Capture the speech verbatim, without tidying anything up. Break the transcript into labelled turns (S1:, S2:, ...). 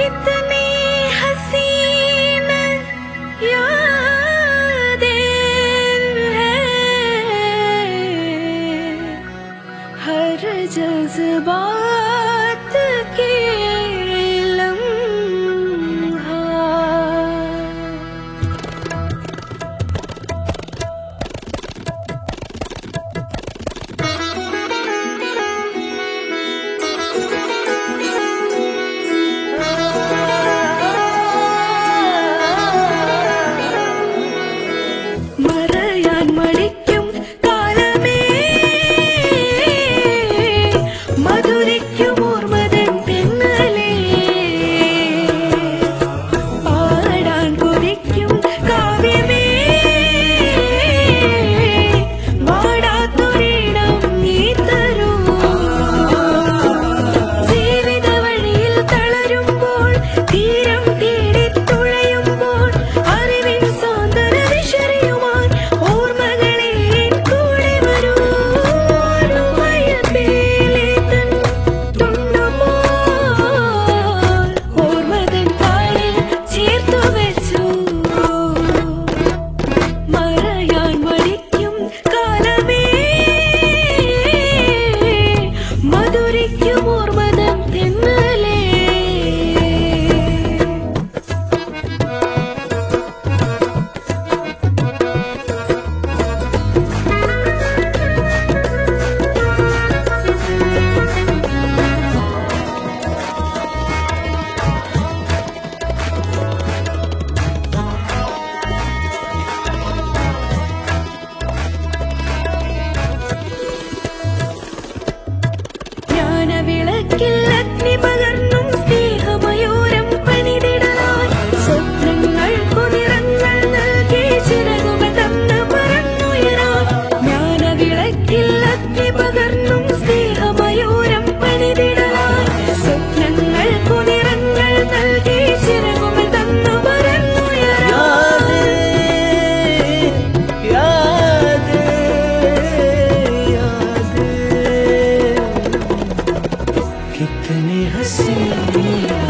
S1: जज्बात के लम्हा മറയാൻ മടിക്കും കാലമേ മധുരിക്കും ഓർമ്മതൻ തെന്നലേ പാടാൻ കൊതിക്കും കാവ്യമേ വാടാത്തൊരിടം നീ തരൂ ജീവിത വഴിയിൽ തളരുമ്പോൾ തീരം തേടി തുഴയുമ്പോൾ അറിവിൻ സാന്ത്വന വിശറിയുവാൻ ഓർമ്മകളെ കൂടെ വരൂ ഓർമ്മയത്തേലെ തൻ തുണ്ടുപോൽ ഓർമ്മതൻ താളിൽ ചേർത്തു വെച്ചു മറയാൻ മടിക്കും കാലമേ മധുരിക്കും ഓർമ്മതൻ തെന്നലേ ജ്ഞാനവിളക്കിൽ അഗ്നി പകർന്നും സ്നേഹമയൂരം പണിതിടാൻ സ്വപ്നങ്ങൾക്കു നിറങ്ങൾ നൽകി ചിറകുകൾ തന്ന് പറന്നുയരാൻ ജ്ഞാനവിളക്കിൽ അഗ്നി പകർന്നും സ്നേഹമയൂരം പണിതിടാൻ സ്വപ്നങ്ങൾക്കു നിറങ്ങൾ നൽകി ചിറകുകൾ തന്ന് പറന്നുയരാൻ कितनी हसी